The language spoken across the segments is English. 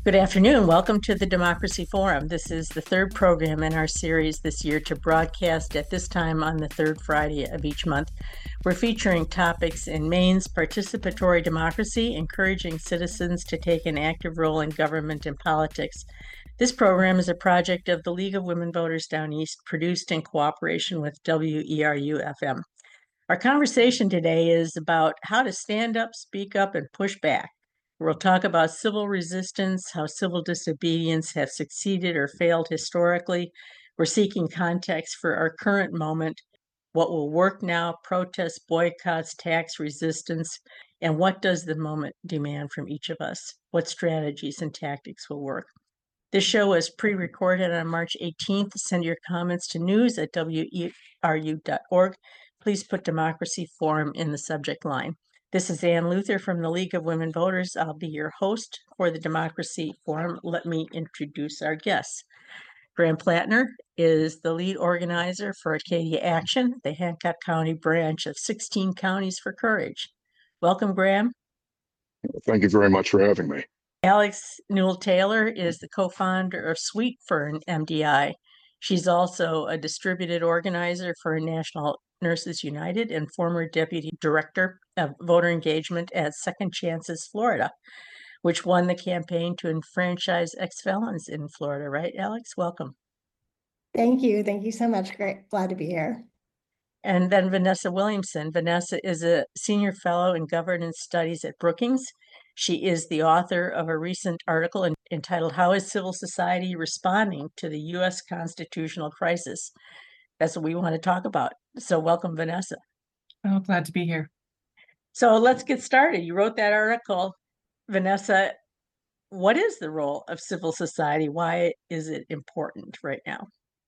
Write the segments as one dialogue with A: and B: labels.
A: Good afternoon. Welcome to the Democracy Forum. This is the third program in our series this year to broadcast at this time on the third Friday of each month. We're featuring topics in Maine's participatory democracy, encouraging citizens to take an active role in government and politics. This program is a project of the League of Women Voters Down East, produced in cooperation with WERU-FM. Our conversation today is about how to stand up, speak up, and push back. We'll talk about civil resistance, how civil disobedience have succeeded or failed historically. We're seeking context for our current moment, what will work now, protests, boycotts, tax resistance, and what does the moment demand from each of us? What strategies and tactics will work? This show was pre-recorded on March 18th. Send your comments to news@weru.org. Please put Democracy Forum in the subject line. This is Ann Luther from the League of Women Voters. I'll be your host for the Democracy Forum. Let me introduce our guests. Graham Plattner is the lead organizer for Acadia Action, the Hancock County branch of 16 Counties for Courage. Welcome, Graham.
B: Thank you very much for having me.
A: Alex Newell-Taylor is the co-founder of Sweet Fern MDI. She's also a distributed organizer for National Nurses United and former deputy director of voter engagement at Second Chances Florida, which won the campaign to enfranchise ex-felons in Florida, right, Alex? Welcome.
C: Thank you. Thank you so much. Great. Glad to be here.
A: And then Vanessa Williamson. Vanessa is a senior fellow in governance studies at Brookings. She is the author of a recent article entitled, "How is Civil Society Responding to the U.S. Constitutional Crisis?" That's what we want to talk about. So welcome, Vanessa.
D: Oh, glad to be here.
A: So let's get started. You wrote that article. Vanessa, what is the role of civil society? Why is it important right now?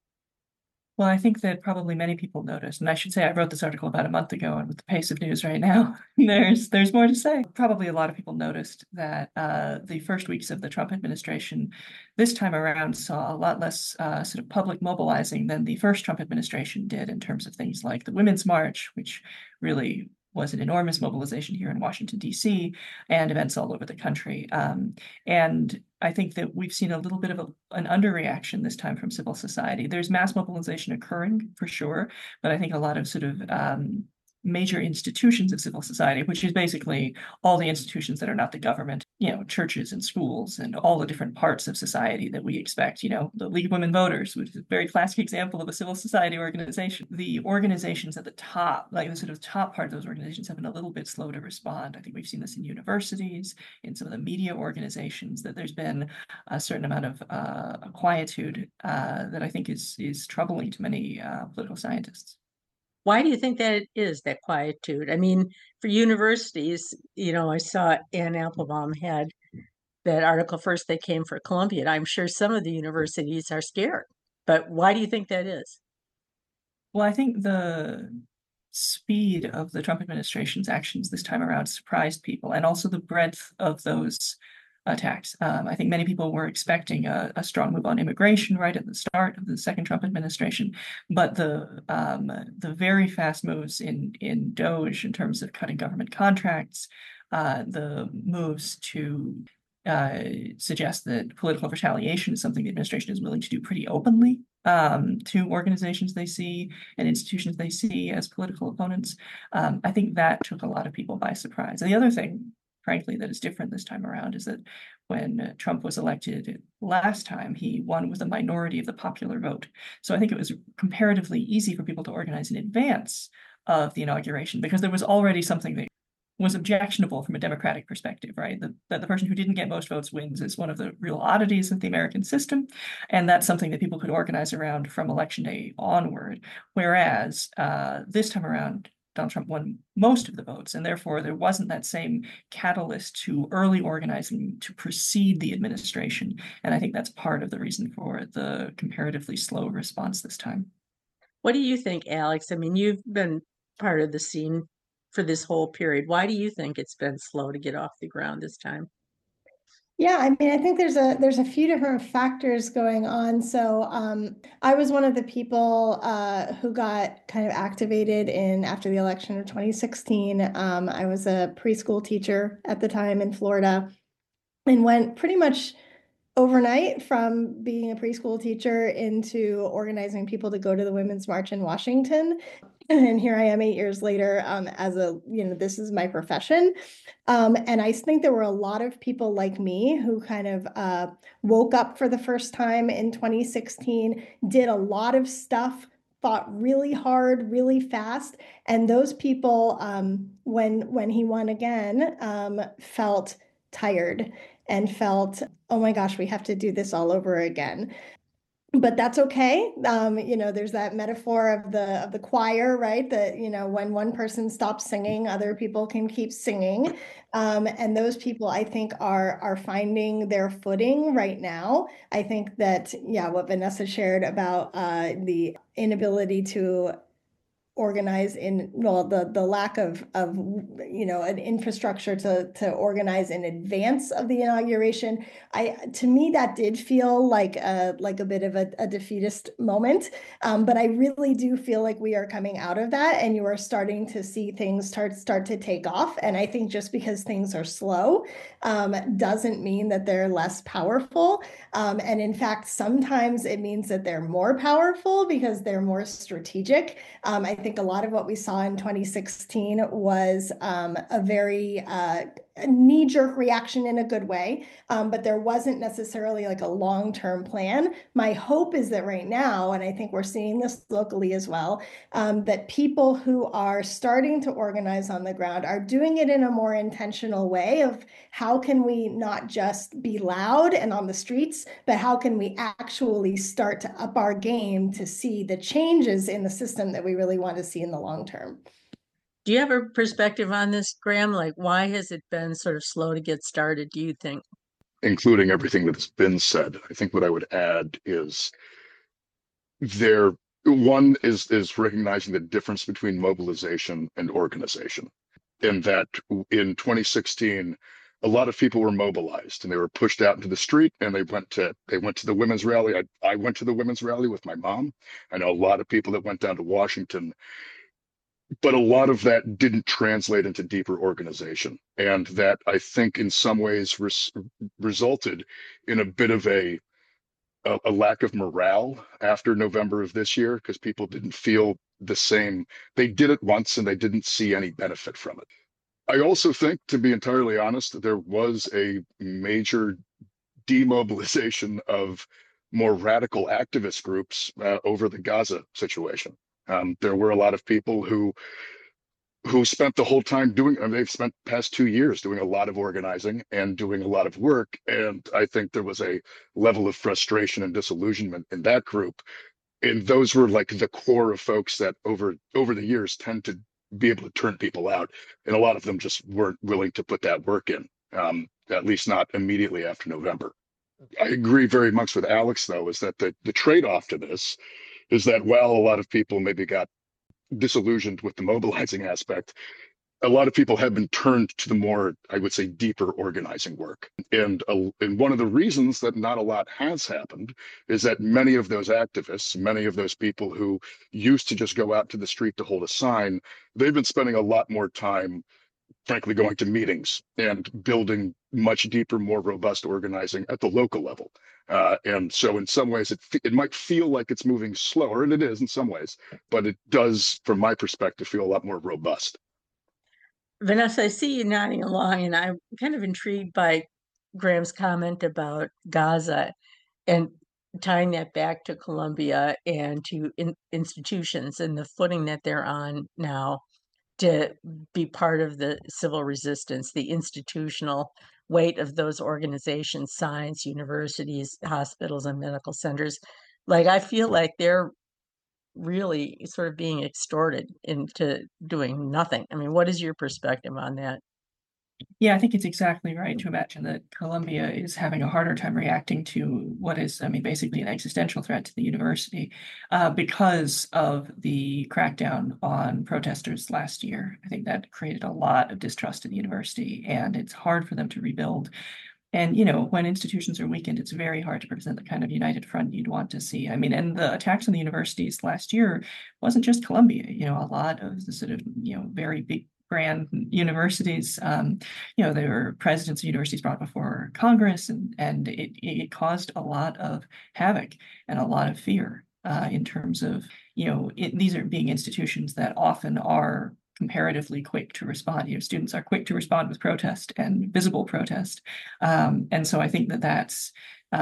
D: Well, I think that probably many people noticed, and I should say I wrote this article about a month ago, and with the pace of news right now, there's more to say. Probably a lot of people noticed that the first weeks of the Trump administration this time around saw a lot less sort of public mobilizing than the first Trump administration did in terms of things like the Women's March, which really was an enormous mobilization here in Washington, D.C., and events all over the country. And I think that we've seen a little bit of an underreaction this time from civil society. There's mass mobilization occurring for sure, but I think a lot of sort of major institutions of civil society, which is basically all the institutions that are not the government, churches and schools and all the different parts of society that we expect, the League of Women Voters, which is a very classic example of a civil society organization. The organizations at the top, like the sort of top part of those organizations, have been a little bit slow to respond. I think we've seen this in universities, in some of the media organizations, that there's been a certain amount of quietude that I think is troubling to many political scientists.
A: Why do you think that it is, that quietude? I mean, for universities, I saw Ann Applebaum had that article, First They Came for Columbia. And I'm sure some of the universities are scared. But why do you think that is?
D: Well, I think the speed of the Trump administration's actions this time around surprised people, and also the breadth of those attacks. I think many people were expecting a strong move on immigration right at the start of the second Trump administration, but the very fast moves in DOGE in terms of cutting government contracts, the moves to suggest that political retaliation is something the administration is willing to do pretty openly to organizations they see and institutions they see as political opponents. I think that took a lot of people by surprise. And the other thing, frankly, that is different this time around is that when Trump was elected last time, he won with a minority of the popular vote. So I think it was comparatively easy for people to organize in advance of the inauguration because there was already something that was objectionable from a democratic perspective, right? That the person who didn't get most votes wins is one of the real oddities of the American system. And that's something that people could organize around from election day onward. Whereas this time around, Donald Trump won most of the votes, and therefore there wasn't that same catalyst to early organizing to precede the administration. And I think that's part of the reason for the comparatively slow response this time.
A: What do you think, Alex? I mean, you've been part of the scene for this whole period. Why do you think it's been slow to get off the ground this time?
C: Yeah, I mean, I think there's a few different factors going on. So I was one of the people who got kind of activated after the election of 2016. I was a preschool teacher at the time in Florida and went pretty much overnight from being a preschool teacher into organizing people to go to the Women's March in Washington. And here I am 8 years later, as this is my profession. And I think there were a lot of people like me who kind of woke up for the first time in 2016, did a lot of stuff, fought really hard, really fast. And those people, when he won again, felt tired and felt, oh my gosh, we have to do this all over again. But that's okay. There's that metaphor of the choir, right? That, when one person stops singing, other people can keep singing. And those people, I think, are finding their footing right now. I think that, yeah, what Vanessa shared about the inability to organize the lack of an infrastructure to organize in advance of the inauguration. To me that did feel like a bit of a defeatist moment, but I really do feel like we are coming out of that, and you are starting to see things start to take off. And I think just because things are slow doesn't mean that they're less powerful. And in fact, sometimes it means that they're more powerful because they're more strategic. I think a lot of what we saw in 2016 was a very knee-jerk reaction in a good way, but there wasn't necessarily like a long-term plan. My hope is that right now, and I think we're seeing this locally as well, that people who are starting to organize on the ground are doing it in a more intentional way of how can we not just be loud and on the streets, but how can we actually start to up our game to see the changes in the system that we really want to see in the long term.
A: Do you have a perspective on this, Graham? Like, why has it been sort of slow to get started, do you think?
B: Including everything that's been said, I think what I would add is one is recognizing the difference between mobilization and organization. And that in 2016, a lot of people were mobilized and they were pushed out into the street, and they went to the women's rally. I went to the women's rally with my mom. I know a lot of people that went down to Washington, but a lot of that didn't translate into deeper organization. And that, I think, in some ways resulted in a bit of a lack of morale after November of this year, because people didn't feel the same. They did it once and they didn't see any benefit from it. I also think, to be entirely honest, that there was a major demobilization of more radical activist groups over the Gaza situation. There were a lot of people who spent the whole time they've spent past 2 years doing a lot of organizing and doing a lot of work. And I think there was a level of frustration and disillusionment in that group. And those were like the core of folks that over the years tend to be able to turn people out. And a lot of them just weren't willing to put that work in, at least not immediately after November. I agree very much with Alex, though, is that the trade-off to this is that while a lot of people maybe got disillusioned with the mobilizing aspect, a lot of people have been turned to the more, I would say, deeper organizing work. And one of the reasons that not a lot has happened is that many of those activists, many of those people who used to just go out to the street to hold a sign, they've been spending a lot more time, frankly, going to meetings and building much deeper, more robust organizing at the local level. And so in some ways, it might feel like it's moving slower, and it is in some ways, but it does, from my perspective, feel a lot more robust.
A: Vanessa, I see you nodding along, and I'm kind of intrigued by Graham's comment about Gaza and tying that back to Columbia and to institutions and the footing that they're on now to be part of the civil resistance, the institutional weight of those organizations, science, universities, hospitals, and medical centers. Like, I feel like they're really sort of being extorted into doing nothing. I mean, what is your perspective on that?
D: Yeah, I think it's exactly right to imagine that Columbia is having a harder time reacting to what is, I mean, basically an existential threat to the university because of the crackdown on protesters last year. I think that created a lot of distrust in the university, and it's hard for them to rebuild. And, when institutions are weakened, it's very hard to present the kind of united front you'd want to see. I mean, and the attacks on the universities last year wasn't just Columbia. A lot of the sort of, very big grand universities. There were presidents of universities brought before Congress, and it caused a lot of havoc and a lot of fear in terms of, these are being institutions that often are comparatively quick to respond. Students are quick to respond with protest and visible protest. And so I think that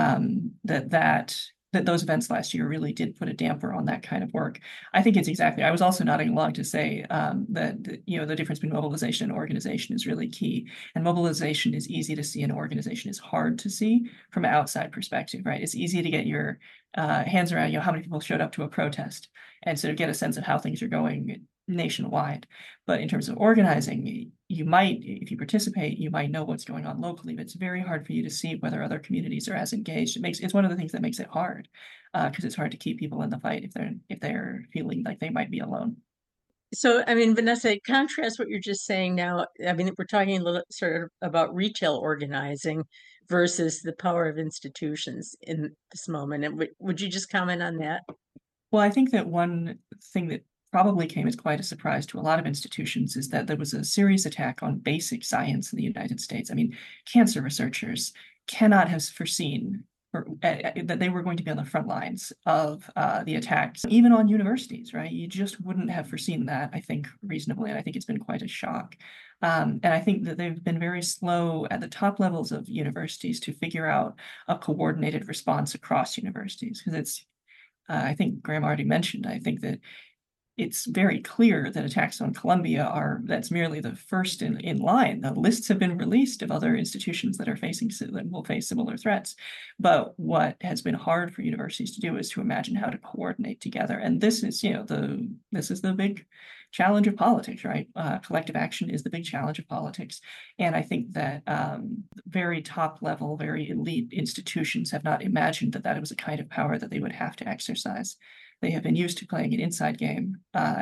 D: those events last year really did put a damper on that kind of work. I think I was also nodding along to say that the difference between mobilization and organization is really key. And mobilization is easy to see and organization is hard to see from an outside perspective, right? It's easy to get your hands around, how many people showed up to a protest and sort of get a sense of how things are going nationwide. But in terms of organizing, you might, if you participate, you might know what's going on locally, but it's very hard for you to see whether other communities are as engaged. It's one of the things that makes it hard, because it's hard to keep people in the fight if they're feeling like they might be alone.
A: So, I mean, Vanessa, contrast what you're just saying now. I mean, we're talking a little sort of about retail organizing versus the power of institutions in this moment. And would you just comment on that?
D: Well, I think that one thing that probably came as quite a surprise to a lot of institutions is that there was a serious attack on basic science in the United States. I mean, cancer researchers cannot have foreseen that they were going to be on the front lines of the attacks, even on universities, right? You just wouldn't have foreseen that, I think, reasonably. And I think it's been quite a shock. And I think that they've been very slow at the top levels of universities to figure out a coordinated response across universities, because I think Graham already mentioned, I think that it's very clear that attacks on Columbia that's merely the first in line. The lists have been released of other institutions that will face similar threats. But what has been hard for universities to do is to imagine how to coordinate together. And this is, this is the big challenge of politics, right? Collective action is the big challenge of politics. And I think that very top level, very elite institutions have not imagined that was a kind of power that they would have to exercise. They have been used to playing an inside game,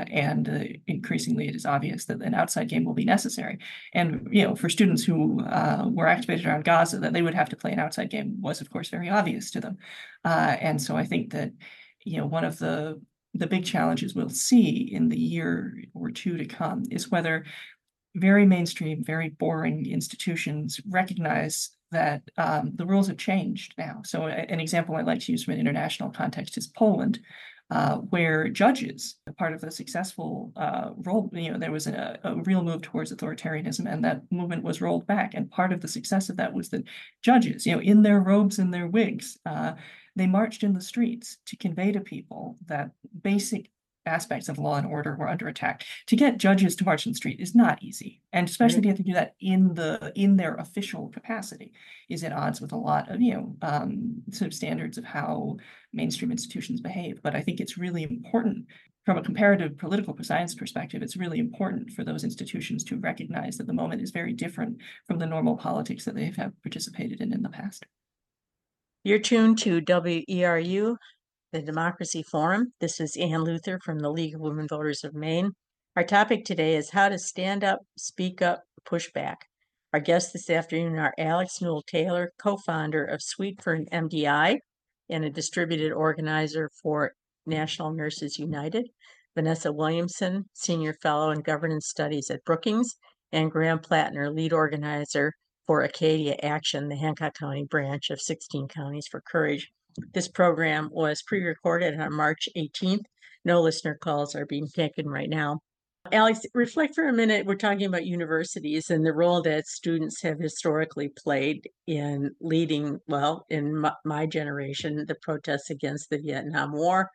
D: and increasingly it is obvious that an outside game will be necessary. And for students who were activated around Gaza, that they would have to play an outside game was, of course, very obvious to them. And so I think that one of the big challenges we'll see in the year or two to come is whether very mainstream, very boring institutions recognize that the rules have changed now. So an example I like to use from an international context is Poland, where judges, part of the successful role, there was a real move towards authoritarianism, and that movement was rolled back. And part of the success of that was that judges, in their robes and their wigs, they marched in the streets to convey to people that basic aspects of law and order were under attack. To get judges to march in the street is not easy, and especially if you have to do that in their official capacity, is at odds with a lot of sort of standards of how mainstream institutions behave. But I think it's really important from a comparative political science perspective. It's really important for those institutions to recognize that the moment is very different from the normal politics that they have participated in the past.
A: You're tuned to WERU, the Democracy Forum. This is Ann Luther from the League of Women Voters of Maine. Our topic today is how to stand up, speak up, push back. Our guests this afternoon are Alex Newell Taylor, co-founder of Sweet Fern MDI and a distributed organizer for National Nurses United, Vanessa Williamson, senior fellow in governance studies at Brookings, and Graham Plattner, lead organizer for Acadia Action, the Hancock County branch of 16 Counties for Courage. This program was pre-recorded on March 18th. No listener calls are being taken right now. Alex, reflect for a minute. We're talking about universities and the role that students have historically played in leading, well, in my generation, the protests against the Vietnam War,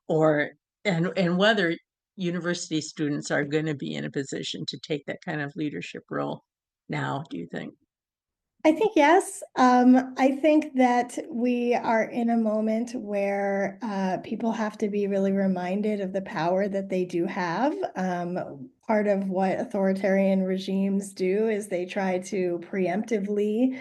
A: and whether university students are going to be in a position to take that kind of leadership role now, do you think?
C: I think yes. I think that we are in a moment where people have to be really reminded of the power that they do have. Part of what authoritarian regimes do is they try to preemptively,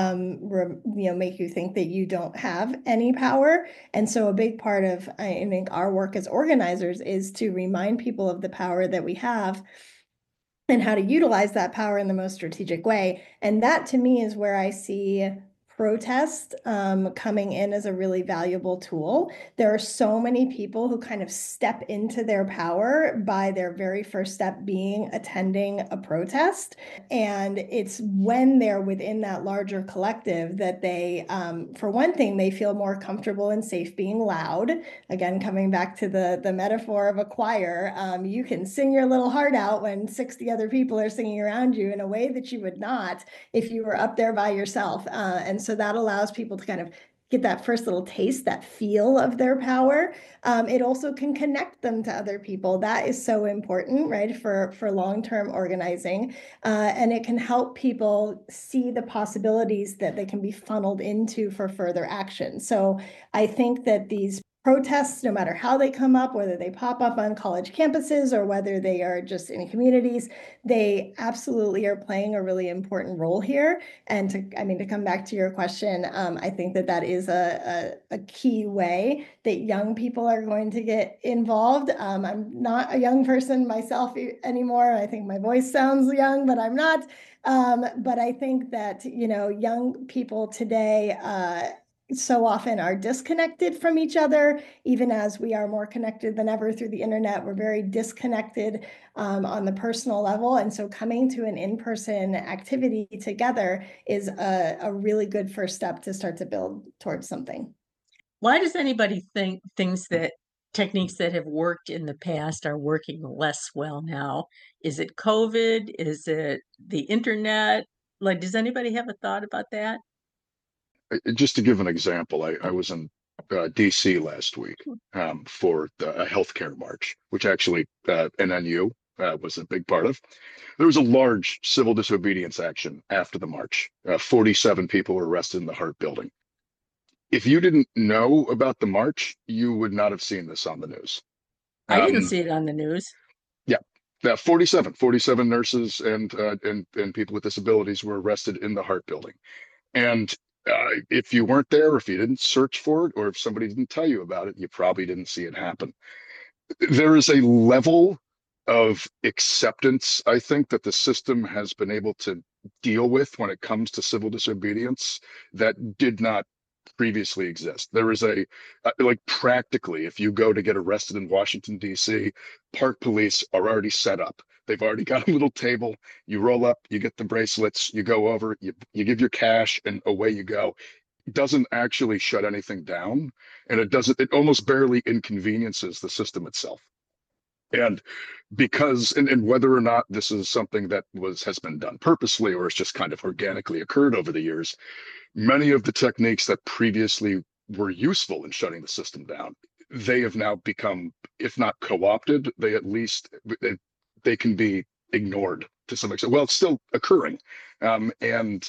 C: make you think that you don't have any power. And so a big part of, I think, our work as organizers is to remind people of the power that we have and how to utilize that power in the most strategic way. And that, to me, is where I see protest coming in as a really valuable tool. There are so many people who kind of step into their power by their very first step being attending a protest. And it's when they're within that larger collective that they, for one thing, they feel more comfortable and safe being loud. Again, coming back to the metaphor of a choir, you can sing your little heart out when 60 other people are singing around you in a way that you would not if you were up there by yourself. And so that allows people to kind of get that first little taste, that feel of their power. It also can connect them to other people. That is so important, right, for long-term organizing. And it can help people see the possibilities that they can be funneled into for further action. So I think that these protests, no matter how they come up, whether they pop up on college campuses or whether they are just in communities, they absolutely are playing a really important role here. And to come back to your question, I think that is a key way that young people are going to get involved. I'm not a young person myself anymore. I think my voice sounds young, but I'm not. But I think that, young people today, so often are disconnected from each other, even as we are more connected than ever through the internet. We're very disconnected on the personal level. And so coming to an in-person activity together is a really good first step to start to build towards something.
A: Why does anybody think techniques that have worked in the past are working less well now? Is it COVID? Is it the internet? Like, does anybody have a thought about that?
B: Just to give an example, I was in DC last week for a healthcare march, which actually NNU was a big part of. There was a large civil disobedience action after the march. 47 people were arrested in the Hart Building. If you didn't know about the march, you would not have seen this on the news.
A: I didn't see it on the news.
B: Yeah, 47 nurses and people with disabilities were arrested in the Hart Building. And if you weren't there, if you didn't search for it, or if somebody didn't tell you about it, you probably didn't see it happen. There is a level of acceptance, I think, that the system has been able to deal with when it comes to civil disobedience that did not previously exist. There is like practically, if you go to get arrested in Washington, D.C., park police are already set up. They've already got a little table. You roll up, you get the bracelets, you go over, you give your cash, and away you go. It doesn't actually shut anything down, and it almost barely inconveniences the system itself. And whether or not this is something that has been done purposely or it's just kind of organically occurred over the years, many of the techniques that previously were useful in shutting the system down, they have now become, if not co-opted, they can be ignored to some extent. Well, it's still occurring. And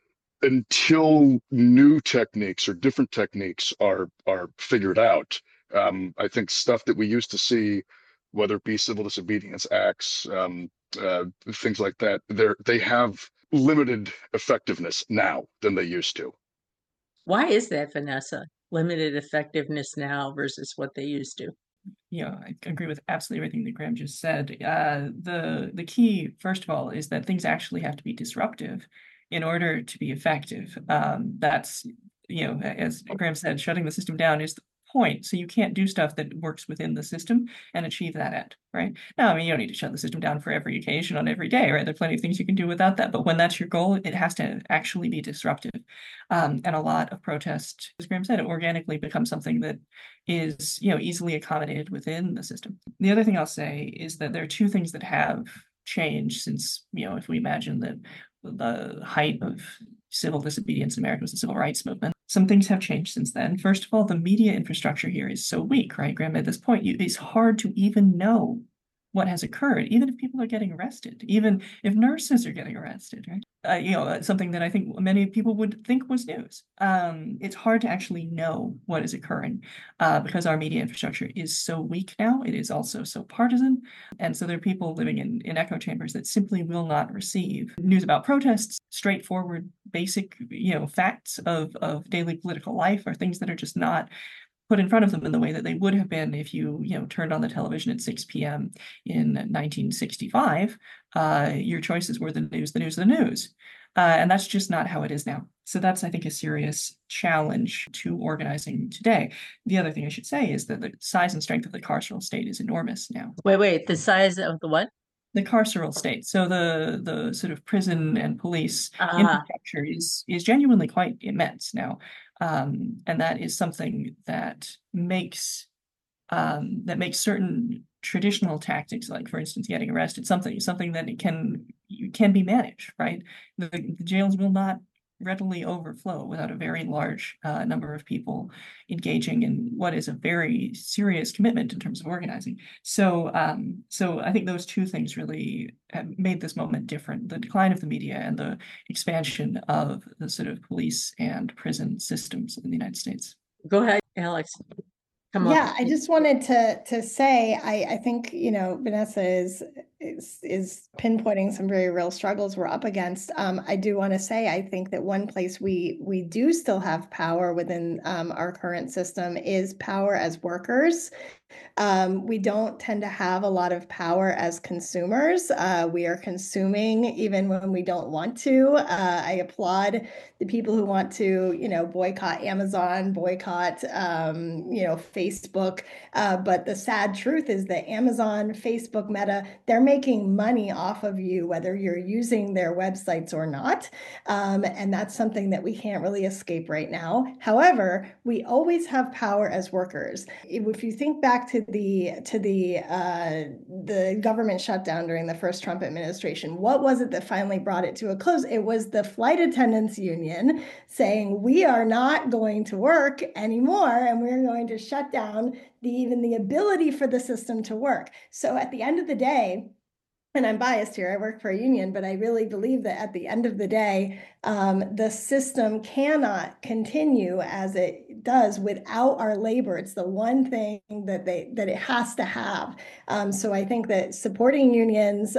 B: until new techniques or different techniques are figured out, I think stuff that we used to see, whether it be civil disobedience acts, things like that, they have limited effectiveness now than they used to.
A: Why is that, Vanessa? Limited effectiveness now versus what they used to?
D: Yeah, I agree with absolutely everything that Graham just said. The key, first of all, is that things actually have to be disruptive in order to be effective. That's, as Graham said, shutting the system down is the point. So you can't do stuff that works within the system and achieve that end, right? Now, you don't need to shut the system down for every occasion on every day, right? There are plenty of things you can do without that. But when that's your goal, it has to actually be disruptive. And a lot of protest, as Graham said, organically becomes something that is, easily accommodated within the system. The other thing I'll say is that there are two things that have changed since, if we imagine that the height of civil disobedience in America was the civil rights movement. Some things have changed since then. First of all, the media infrastructure here is so weak, right? Graham made this point. It's hard to even know what has occurred, even if people are getting arrested, even if nurses are getting arrested, right? Something that I think many people would think was news. It's hard to actually know what is occurring because our media infrastructure is so weak now. It is also so partisan. And so there are people living in echo chambers that simply will not receive news about protests, straightforward, basic, facts of daily political life, or things that are just not put in front of them in the way that they would have been if you turned on the television at 6 p.m. in 1965. Your choices were the news. And that's just not how it is now. So that's, I think, a serious challenge to organizing today. The other thing I should say is that the size and strength of the carceral state is enormous now.
A: Wait, the size of the what?
D: The carceral state. So the sort of prison and police infrastructure is genuinely quite immense now. And that is something that makes certain traditional tactics, like for instance getting arrested, something that it can be managed, right? The jails will not readily overflow without a very large number of people engaging in what is a very serious commitment in terms of organizing. So I think those two things really have made this moment different: the decline of the media and the expansion of the sort of police and prison systems in the United States.
A: Go ahead, Alex.
C: Yeah, I just wanted to say I think, you know, Vanessa is pinpointing some very real struggles we're up against. I do want to say I think that one place we do still have power within our current system is power as workers. We don't tend to have a lot of power as consumers. We are consuming even when we don't want to. I applaud the people who want to, you know, boycott Amazon, boycott, you know, Facebook. But the sad truth is that Amazon, Facebook, Meta, they're making money off of you, whether you're using their websites or not. And that's something that we can't really escape right now. However, we always have power as workers. If you think back to the government shutdown during the first Trump administration, what was it that finally brought it to a close? It was the flight attendants union saying, we are not going to work anymore, and we're going to shut down even the ability for the system to work. So at the end of the day, and I'm biased here, I work for a union, but I really believe that at the end of the day, the system cannot continue as it does without our labor. It's the one thing that it has to have. So I think that supporting unions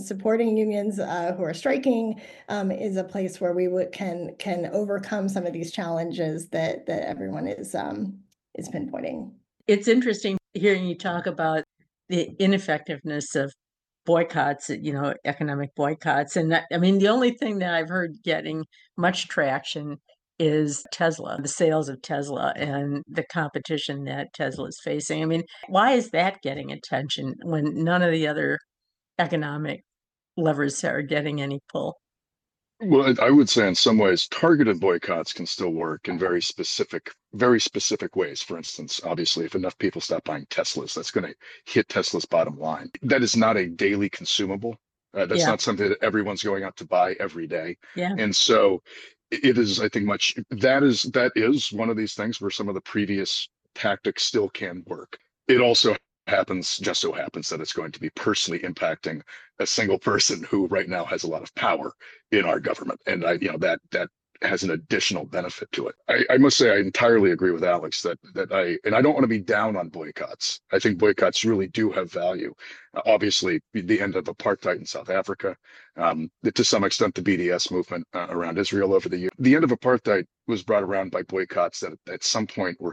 C: who are striking is a place where we can overcome some of these challenges that everyone is pinpointing.
A: It's interesting hearing you talk about the ineffectiveness of boycotts, you know, economic boycotts. And I mean, the only thing that I've heard getting much traction is Tesla, the sales of Tesla and the competition that Tesla is facing. I mean, why is that getting attention when none of the other economic levers are getting any pull?
B: Well, I would say in some ways, targeted boycotts can still work in very specific ways. For instance, obviously, if enough people stop buying Teslas, that's going to hit Tesla's bottom line. That is not a daily consumable. That's not something that everyone's going out to buy every day.
A: Yeah.
B: And so it is, I think, that is one of these things where some of the previous tactics still can work. It also just so happens that it's going to be personally impacting a single person who right now has a lot of power in our government. And that has an additional benefit to it. I must say I entirely agree with Alex that I don't want to be down on boycotts. I think boycotts really do have value. Obviously, the end of apartheid in South Africa, to some extent the BDS movement around Israel over the years. The end of apartheid was brought around by boycotts that at some point were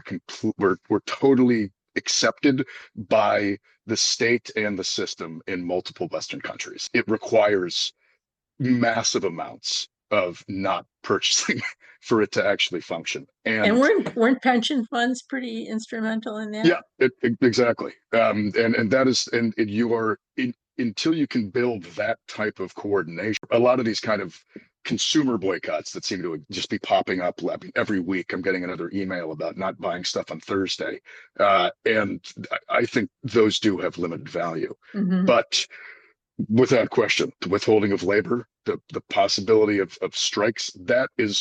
B: totally accepted by the state and the system in multiple Western countries. It requires massive amounts of not purchasing for it to actually function.
A: And weren't pension funds pretty instrumental in that?
B: Yeah, exactly. And that is, and you are until you can build that type of coordination. A lot of these kind of consumer boycotts that seem to just be popping up every week. I'm getting another email about not buying stuff on Thursday. And I think those do have limited value.
A: Mm-hmm.
B: But without question, the withholding of labor, the possibility of strikes, that is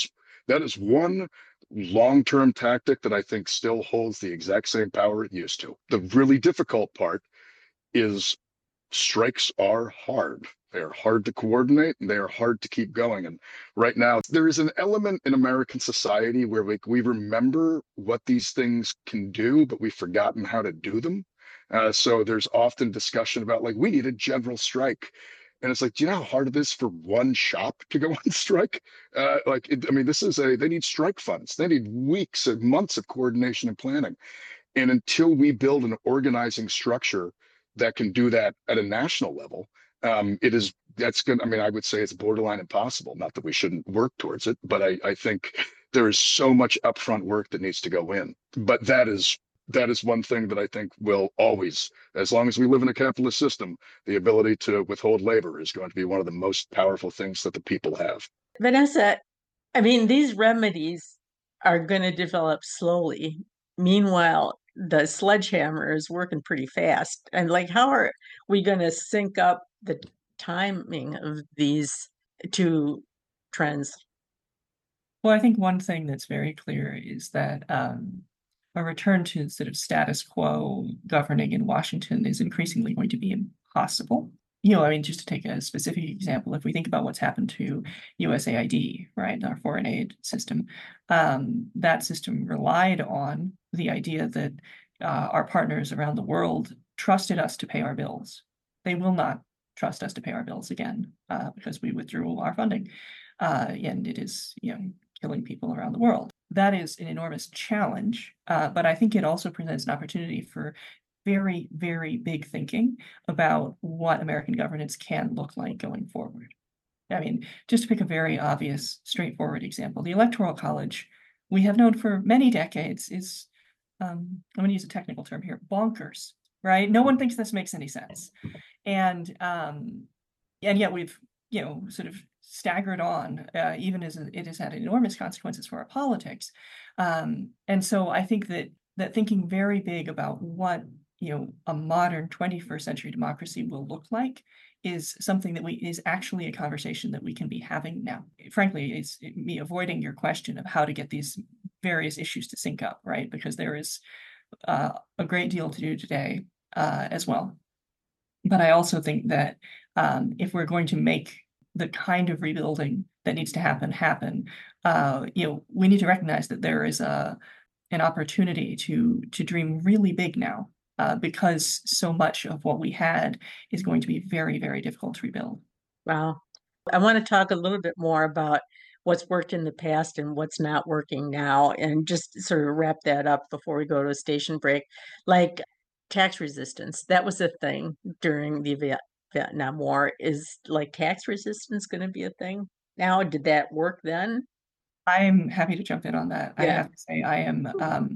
B: one long-term tactic that I think still holds the exact same power it used to. The really difficult part is strikes are hard. They are hard to coordinate and they are hard to keep going. And right now, there is an element in American society where we remember what these things can do, but we've forgotten how to do them. So there's often discussion about we need a general strike. And it's do you know how hard it is for one shop to go on strike? They need strike funds. They need weeks and months of coordination and planning. And until we build an organizing structure that can do that at a national level, it is that's good. I mean, I would say it's borderline impossible. Not that we shouldn't work towards it, but I think there is so much upfront work that needs to go in. But that is one thing that I think will always, as long as we live in a capitalist system, the ability to withhold labor is going to be one of the most powerful things that the people have.
A: Vanessa, I mean, these remedies are going to develop slowly. Meanwhile, the sledgehammer is working pretty fast. And like, how are we going to sync up the timing of these two trends?
D: Well, I think one thing that's very clear is that a return to sort of status quo governing in Washington is increasingly going to be impossible. I mean, just to take a specific example, if we think about what's happened to USAID, right, our foreign aid system, that system relied on the idea that our partners around the world trusted us to pay our bills. They will not trust us to pay our bills again because we withdrew our funding. And it is, killing people around the world. That is an enormous challenge, but I think it also presents an opportunity for very, very big thinking about what American governance can look like going forward. I mean, just to pick a very obvious, straightforward example, the Electoral College, we have known for many decades is, I'm going to use a technical term here, bonkers, right? No one thinks this makes any sense. And yet we've, sort of staggered on, even as it has had enormous consequences for our politics. And so I think that thinking very big about what a modern 21st century democracy will look like is something that is actually a conversation that we can be having now. Frankly, it's me avoiding your question of how to get these various issues to sync up, right? Because there is a great deal to do today as well. But I also think that if we're going to make the kind of rebuilding that needs to happen, we need to recognize that there is an opportunity to dream really big now, because so much of what we had is going to be very, very difficult to rebuild.
A: Wow. I want to talk a little bit more about what's worked in the past and what's not working now, and just sort of wrap that up before we go to a station break. Like tax resistance, that was a thing during the Vietnam War. Is like tax resistance going to be a thing now? Did that work then?
D: I'm happy to jump in on that. I
A: Yeah.
D: have to say, I am,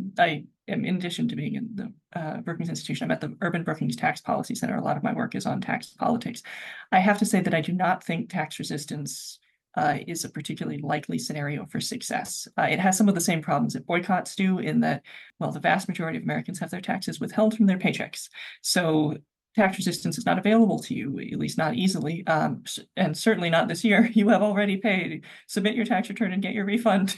D: in addition to being in the Brookings Institution, I'm at the Urban Brookings Tax Policy Center. A lot of my work is on tax politics. I have to say that I do not think tax resistance is a particularly likely scenario for success. It has some of the same problems that boycotts do, in that, well, the vast majority of Americans have their taxes withheld from their paychecks. So tax resistance is not available to you, at least not easily, and certainly not this year. You have already paid. Submit your tax return and get your refund.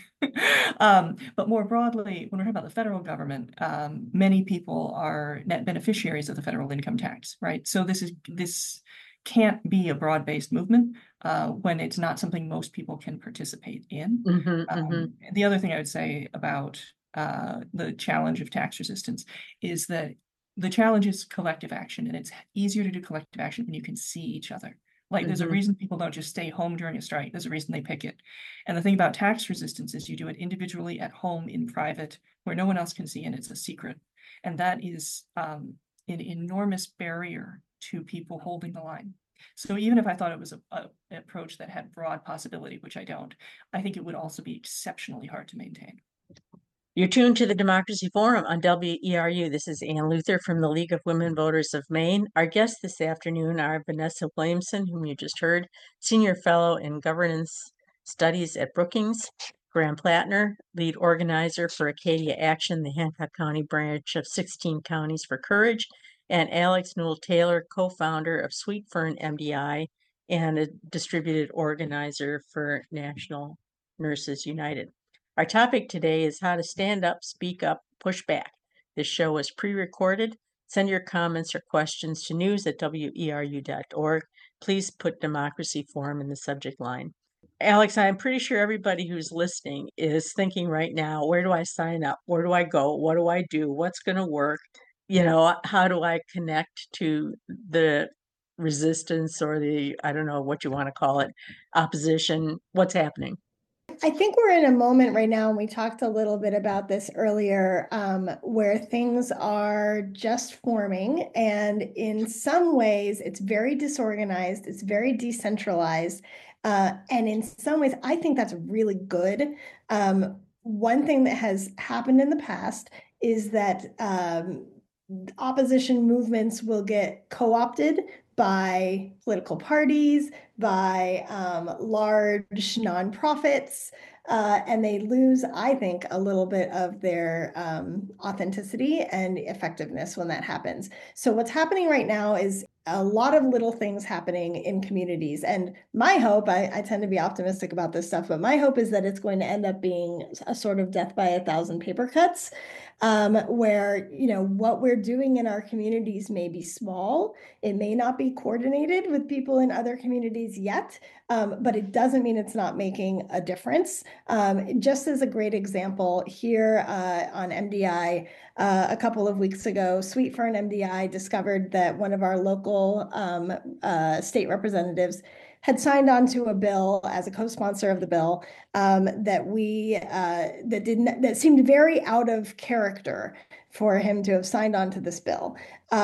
D: But more broadly, when we're talking about the federal government, many people are net beneficiaries of the federal income tax, right? So this can't be a broad-based movement when it's not something most people can participate in. The other thing I would say about the challenge of tax resistance is that the challenge is collective action, and it's easier to do collective action when you can see each other. Like, there's a reason people don't just stay home during a strike. There's a reason they pick it. And the thing about tax resistance is you do it individually at home in private where no one else can see, and it's a secret. And that is an enormous barrier to people holding the line. So even if I thought it was an approach that had broad possibility, which I don't, I think it would also be exceptionally hard to maintain.
A: You're tuned to the Democracy Forum on WERU. This is Ann Luther from the League of Women Voters of Maine. Our guests this afternoon are Vanessa Williamson, whom you just heard, Senior Fellow in Governance Studies at Brookings, Graham Plattner, Lead Organizer for Acadia Action, the Hancock County branch of 16 Counties for Courage, and Alex Newell Taylor, co-founder of Sweet Fern MDI and a distributed organizer for National Nurses United. Our topic today is how to stand up, speak up, push back. This show is pre-recorded. Send your comments or questions to news@weru.org. Please put Democracy Forum in the subject line. Alex, I'm pretty sure everybody who's listening is thinking right now, where do I sign up? Where do I go? What do I do? What's going to work? How do I connect to the resistance or the, I don't know what you want to call it, opposition? What's happening?
C: I think we're in a moment right now, and we talked a little bit about this earlier, where things are just forming. And in some ways, it's very disorganized, it's very decentralized. And in some ways, I think that's really good. One thing that has happened in the past is that opposition movements will get co-opted by political parties, by large nonprofits, and they lose, I think, a little bit of their authenticity and effectiveness when that happens. So what's happening right now is a lot of little things happening in communities. And my hope, I tend to be optimistic about this stuff, but my hope is that it's going to end up being a sort of death by 1,000 paper cuts, where, what we're doing in our communities may be small. It may not be coordinated with people in other communities yet, but it doesn't mean it's not making a difference. Just as a great example, here on MDI, a couple of weeks ago, Sweet Fern MDI discovered that one of our local state representatives had signed on to a bill as a co-sponsor of the bill that seemed very out of character for him to have signed on to this bill.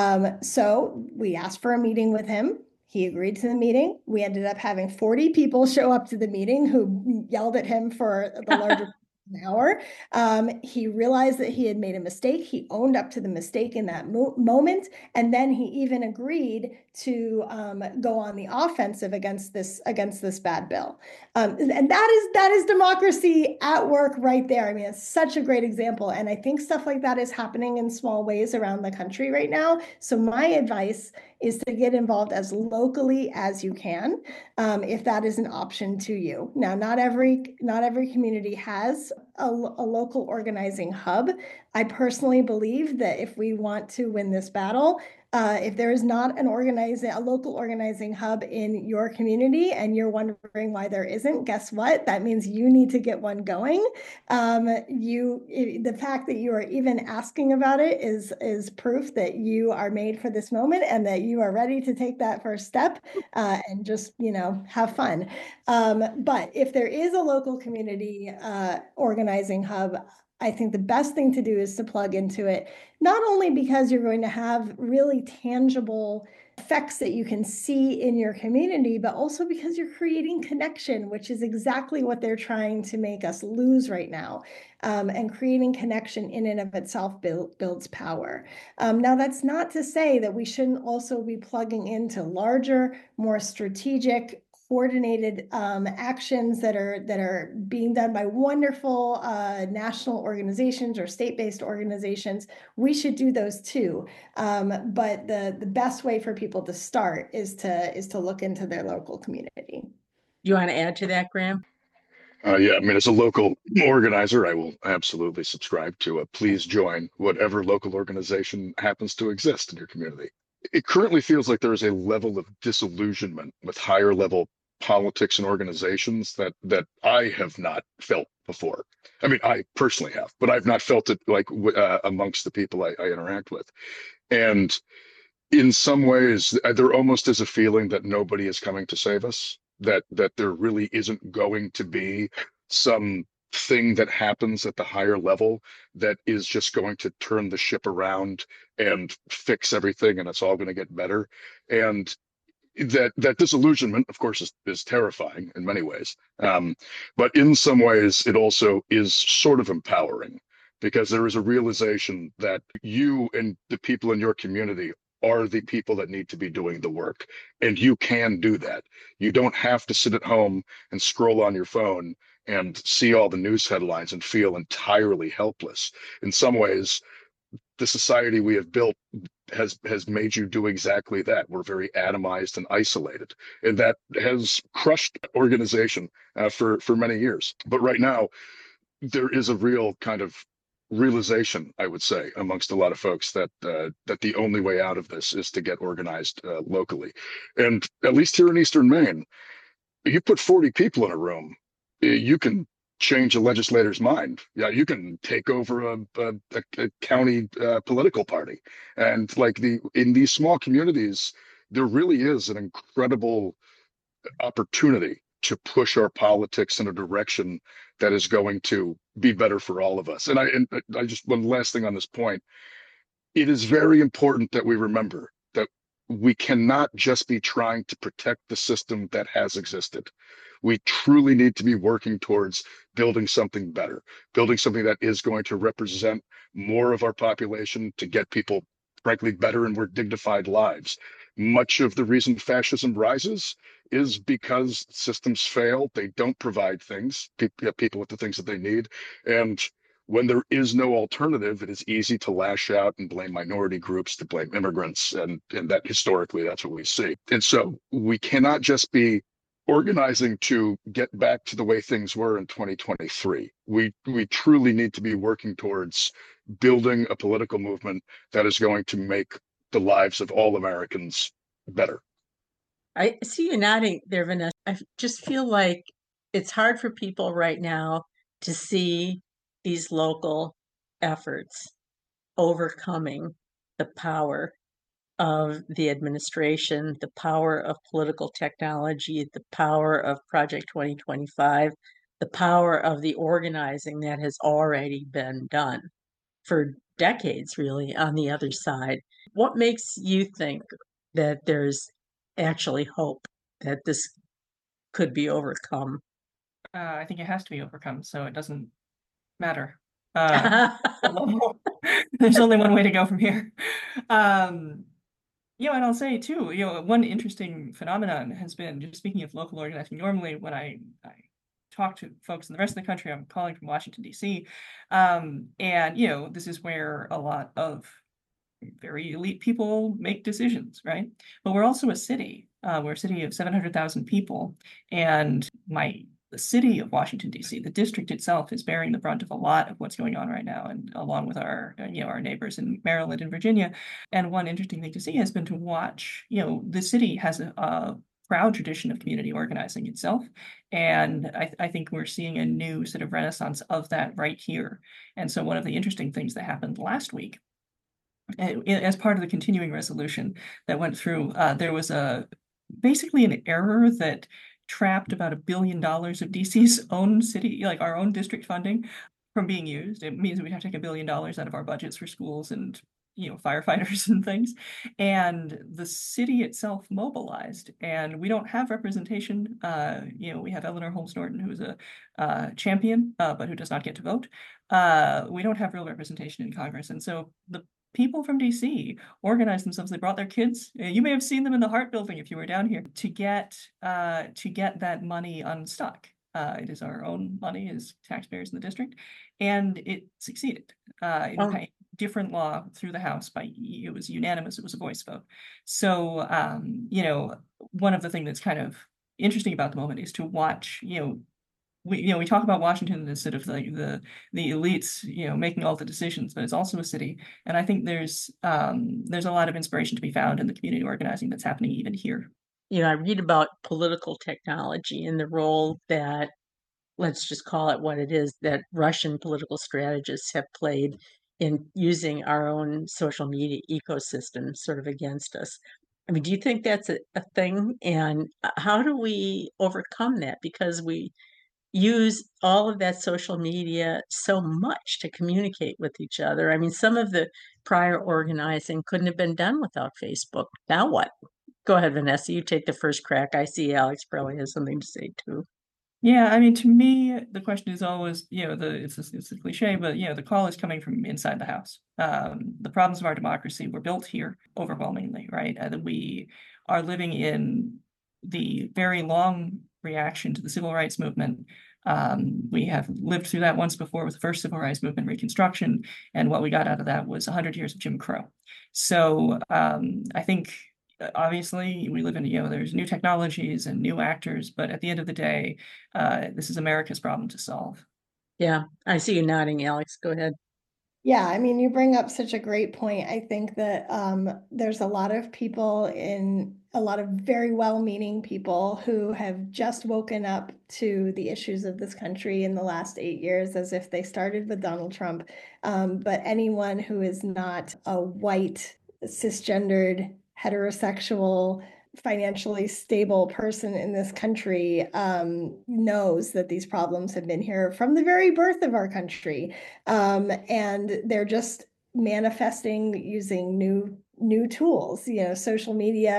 C: So we asked for a meeting with him. He agreed to the meeting. We ended up having 40 people show up to the meeting who yelled at him for the larger an hour. He realized that he had made a mistake. He owned up to the mistake in that moment. And then he even agreed to go on the offensive against this bad bill. And that is democracy at work right there. I mean, it's such a great example. And I think stuff like that is happening in small ways around the country right now. So my advice is to get involved as locally as you can, if that is an option to you. Now, not every community has a local organizing hub. I personally believe that if we want to win this battle, if there is not a local organizing hub in your community and you're wondering why there isn't, guess what? That means you need to get one going. The fact that you are even asking about it is proof that you are made for this moment and that you are ready to take that first step and just, have fun. But if there is a local community organizing hub, I think the best thing to do is to plug into it, not only because you're going to have really tangible effects that you can see in your community, but also because you're creating connection, which is exactly what they're trying to make us lose right now. And creating connection in and of itself builds power. Now, that's not to say that we shouldn't also be plugging into larger, more strategic, coordinated actions that are being done by wonderful national organizations or state-based organizations. We should do those too. But the best way for people to start is to look into their local community.
A: You want to add to that, Graham?
B: Yeah, I mean, as a local organizer, I will absolutely subscribe to please join whatever local organization happens to exist in your community. It currently feels like there is a level of disillusionment with higher level politics and organizations that I have not felt before. I mean, I personally have, but I've not felt it like amongst the people I interact with. And in some ways, there almost is a feeling that nobody is coming to save us, that there really isn't going to be some thing that happens at the higher level that is just going to turn the ship around and fix everything and it's all going to get better. And that disillusionment, of course, is terrifying in many ways. But in some ways, it also is sort of empowering because there is a realization that you and the people in your community are the people that need to be doing the work. And you can do that. You don't have to sit at home and scroll on your phone and see all the news headlines and feel entirely helpless. In some ways, the society we have built has made you do exactly that. We're very atomized and isolated, and that has crushed organization for many years. But right now, there is a real kind of realization, I would say, amongst a lot of folks that the only way out of this is to get organized locally. And at least here in Eastern Maine, you put 40 people in a room, you can change a legislator's mind. Yeah, you can take over a county political party. And in these small communities, there really is an incredible opportunity to push our politics in a direction that is going to be better for all of us. And I just, one last thing on this point, it is very important that we remember that we cannot just be trying to protect the system that has existed. We truly need to be working towards building something better, building something that is going to represent more of our population to get people, frankly, better and more dignified lives. Much of the reason fascism rises is because systems fail. They don't provide things, people with the things that they need. And when there is no alternative, it is easy to lash out and blame minority groups, to blame immigrants, and that historically that's what we see. And so we cannot just be organizing to get back to the way things were in 2023. We truly need to be working towards building a political movement that is going to make the lives of all Americans better.
A: I see you nodding there, Vanessa. I just feel like it's hard for people right now to see these local efforts overcoming the power of the administration, the power of political technology, the power of Project 2025, the power of the organizing that has already been done for decades, really, on the other side. What makes you think that there's actually hope that this could be overcome?
D: I think it has to be overcome, so it doesn't matter. There's only one way to go from here. And I'll say too, one interesting phenomenon has been, just speaking of local organizing, normally when I talk to folks in the rest of the country, I'm calling from Washington, D.C. And, this is where a lot of very elite people make decisions, right? But we're also a city. We're a city of 700,000 people. And the city of Washington, D.C., the district itself is bearing the brunt of a lot of what's going on right now, and along with our neighbors in Maryland and Virginia. And one interesting thing to see has been to watch, the city has a proud tradition of community organizing itself. And I think we're seeing a new sort of renaissance of that right here. And so one of the interesting things that happened last week, as part of the continuing resolution that went through, there was basically an error that trapped about $1 billion of DC's own city, like our own district funding, from being used. It means we'd have to take $1 billion out of our budgets for schools and firefighters and things. And the city itself mobilized, and we don't have representation. We have Eleanor Holmes Norton, who's a champion, but who does not get to vote. We don't have real representation in Congress. And so the people from DC organized themselves. They brought their kids. You may have seen them in the Hart Building if you were down here, to get that money unstuck. It is our own money as taxpayers in the district, and it succeeded. In different law through the House it was unanimous. It was a voice vote. So one of the things that's kind of interesting about the moment is to watch. We talk about Washington as sort of like the elites, making all the decisions, but it's also a city. And I think there's a lot of inspiration to be found in the community organizing that's happening even here.
A: I read about political technology and the role that, let's just call it what it is, that Russian political strategists have played in using our own social media ecosystem sort of against us. I mean, do you think that's a thing? And how do we overcome that? Because we use all of that social media so much to communicate with each other. I mean, some of the prior organizing couldn't have been done without Facebook. Now what? Go ahead, Vanessa. You take the first crack. I see Alex probably has something to say too.
D: Yeah, I mean, to me, the question is always, it's a cliche, but the call is coming from inside the house. The problems of our democracy were built here overwhelmingly, right? And we are living in the very long reaction to the civil rights movement. We have lived through that once before with the first civil rights movement, Reconstruction, and what we got out of that was 100 years of Jim Crow. So I think obviously we live in, there's new technologies and new actors, but at the end of the day, this is America's problem to solve.
A: Yeah, I see you nodding, Alex. Go ahead.
C: Yeah, I mean, you bring up such a great point. I think that there's a lot of a lot of very well-meaning people who have just woken up to the issues of this country in the last 8 years, as if they started with Donald Trump. But anyone who is not a white, cisgendered, heterosexual financially stable person in this country knows that these problems have been here from the very birth of our country. And they're just manifesting using new tools. Social media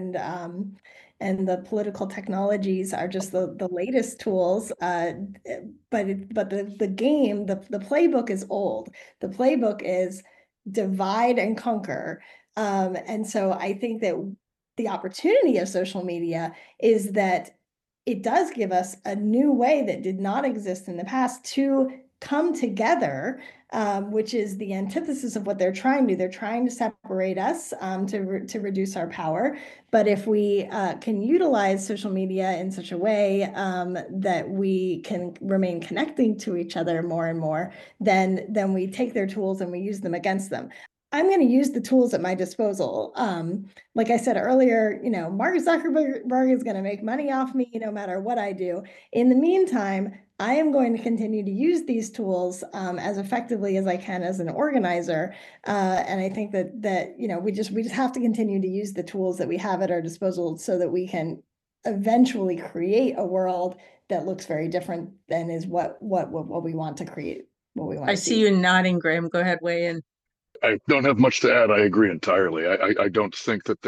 C: and the political technologies are just the latest tools. But the game, the playbook is old. The playbook is divide and conquer. And so I think that the opportunity of social media is that it does give us a new way that did not exist in the past to come together, which is the antithesis of what they're trying to do. They're trying to separate us to reduce our power. But if we can utilize social media in such a way that we can remain connecting to each other more and more, then we take their tools and we use them against them. I'm going to use the tools at my disposal. Like I said earlier, Mark Zuckerberg is going to make money off me no matter what I do. In the meantime, I am going to continue to use these tools as effectively as I can as an organizer. And I think that we just have to continue to use the tools that we have at our disposal so that we can eventually create a world that looks very different than is what we want to create, what we want
A: I
C: to
A: see you nodding, Graham. Go ahead, weigh in.
B: I don't have much to add. I agree entirely. I don't think that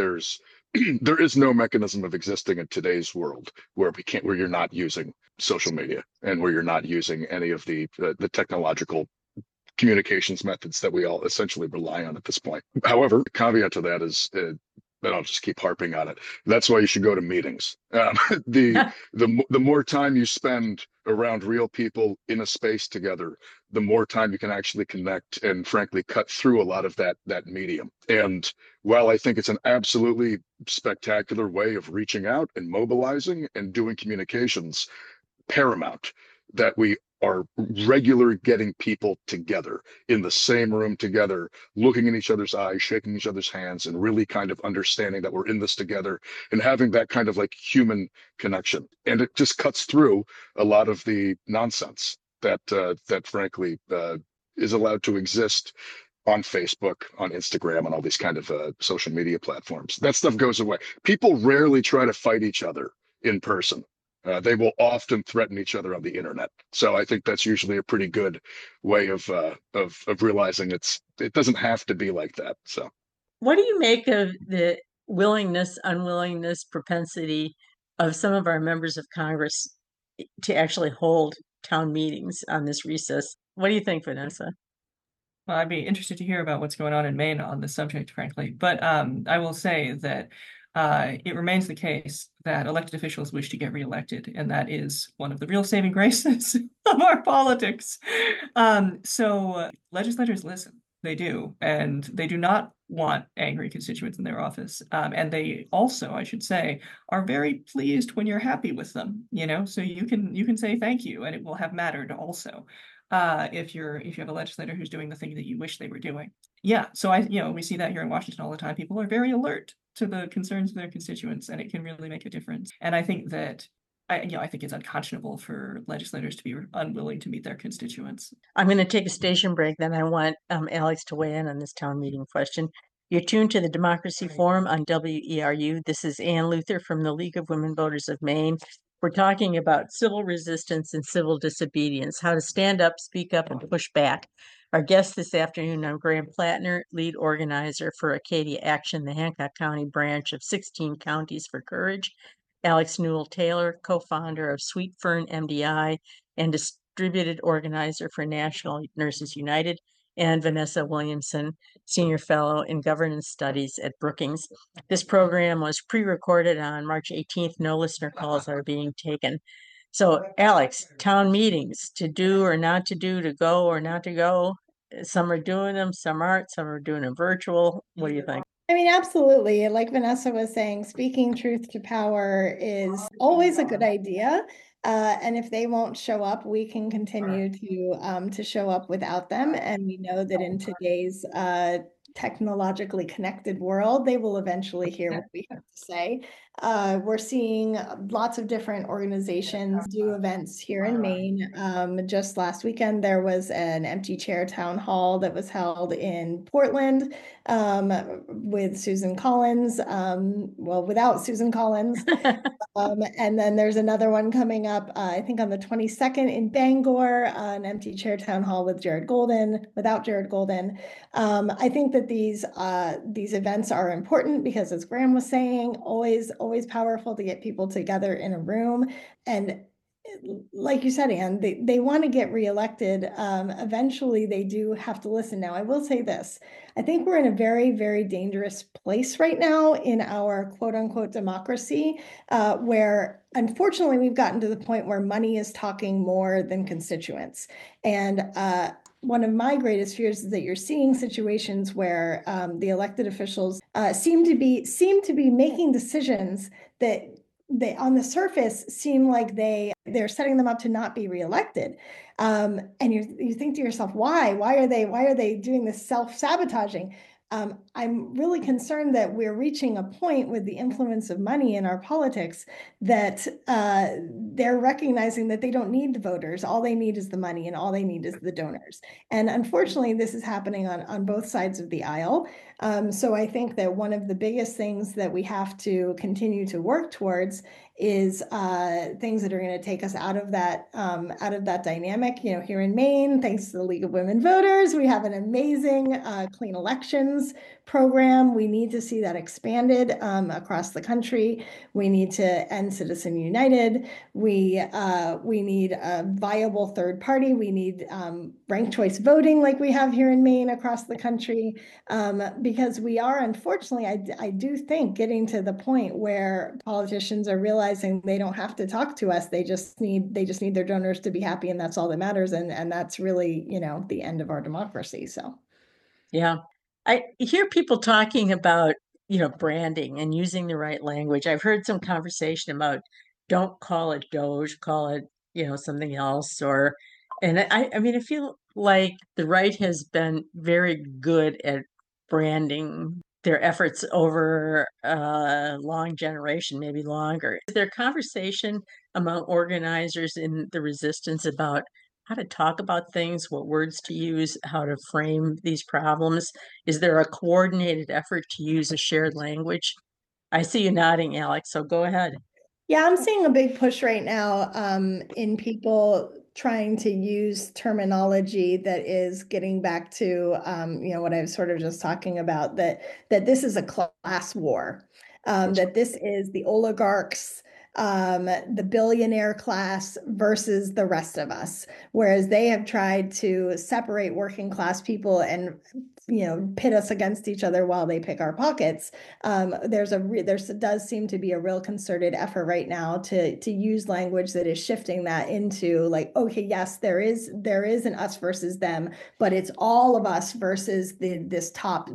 B: there is no mechanism of existing in today's world where you're not using social media and where you're not using any of the technological communications methods that we all essentially rely on at this point. However, the caveat to that is, and I'll just keep harping on it. That's why you should go to meetings. The more time you spend around real people in a space together, the more time you can actually connect and frankly cut through a lot of that medium. And while I think it's an absolutely spectacular way of reaching out and mobilizing and doing communications, paramount that we are regular getting people together in the same room together, looking in each other's eyes, shaking each other's hands, and really kind of understanding that we're in this together and having that kind of like human connection. And it just cuts through a lot of the nonsense that frankly is allowed to exist on Facebook, on Instagram, on all these kind of social media platforms. That stuff goes away. People rarely try to fight each other in person. They will often threaten each other on the internet. So I think that's usually a pretty good way of realizing it doesn't have to be like that. So,
A: what do you make of the willingness, unwillingness, propensity of some of our members of Congress to actually hold town meetings on this recess? What do you think, Vanessa?
D: Well, I'd be interested to hear about what's going on in Maine on this subject, frankly. But I will say that it remains the case that elected officials wish to get reelected, and that is one of the real saving graces of our politics. So legislators listen. They do, and they do not want angry constituents in their office. And they also, I should say, are very pleased when you're happy with them. So you can say thank you, and it will have mattered also. If you have a legislator who's doing the thing that you wish they were doing. Yeah, so we see that here in Washington all the time. People are very alert to the concerns of their constituents, and it can really make a difference. And I think that I think it's unconscionable for legislators to be unwilling to meet their constituents.
A: I'm going to take a station break, then I want Alex to weigh in on this town meeting question. You're tuned to the Democracy Forum on WERU. This is Ann Luther from the League of Women Voters of Maine. We're talking about civil resistance and civil disobedience, how to stand up, speak up, and push back. Our guest this afternoon, I'm Graham Plattner, lead organizer for Acadia Action, the Hancock County branch of 16 Counties for Courage. Alex Newell Taylor, co-founder of Sweet Fern MDI and distributed organizer for National Nurses United, and Vanessa Williamson, Senior Fellow in Governance Studies at Brookings. This program was pre-recorded on March 18th. No listener calls are being taken. So, Alex, town meetings, to do or not to do, to go or not to go. Some are doing them, some aren't, some are doing them virtual. What do you think?
C: I mean, absolutely. Like Vanessa was saying, speaking truth to power is always a good idea. And if they won't show up, we can continue to show up without them. And we know that in today's technologically connected world, they will eventually hear what we have to say. We're seeing lots of different organizations do events here in Maine. Just last weekend, there was an empty chair town hall that was held in Portland with Susan Collins, well, without Susan Collins. And then there's another one coming up, I think on the 22nd in Bangor, an empty chair town hall with Jared Golden, without Jared Golden. I think that these events are important because, as Graham was saying, always powerful to get people together in a room. And like you said, Anne, they want to get reelected. Eventually, they do have to listen. Now, I will say this. I think we're in a very, very dangerous place right now in our quote unquote democracy, where unfortunately we've gotten to the point where money is talking more than constituents. And one of my greatest fears is that you're seeing situations where the elected officials seem to be making decisions that they on the surface seem like they're setting them up to not be reelected. And you think to yourself, why are they doing this self-sabotaging? I'm really concerned that we're reaching a point with the influence of money in our politics that they're recognizing that they don't need the voters. All they need is the money, and all they need is the donors. And unfortunately, this is happening on both sides of the aisle. So I think that one of the biggest things that we have to continue to work towards is things that are going to take us out of that dynamic. You know, here in Maine, thanks to the League of Women Voters, we have an amazing clean elections program. We need to see that expanded across the country. We need to end Citizen United. We need a viable third party. We need ranked choice voting like we have here in Maine across the country, because we are, unfortunately, I do think, getting to the point where politicians are realizing they don't have to talk to us. They just need their donors to be happy, and that's all that matters. And that's really, you know, the end of our democracy. So
A: Yeah. I hear people talking about, you know, branding and using the right language. I've heard some conversation about don't call it Doge, call it, you know, something else. And I mean, I feel like the right has been very good at branding their efforts over a long generation, maybe longer. Is there conversation among organizers in the resistance about how to talk about things, what words to use, how to frame these problems? Is there a coordinated effort to use a shared language? I see you nodding, Alex, so go ahead.
C: yeah, I'm seeing a big push right now in people trying to use terminology that is getting back to you know, what I was sort of just talking about, that this is a class war, that this is the oligarchs, the billionaire class versus the rest of us, whereas they have tried to separate working class people and, you know, pit us against each other while they pick our pockets. There does seem to be a real concerted effort right now to use language that is shifting that into like, okay, yes, there is an us versus them, but it's all of us versus this top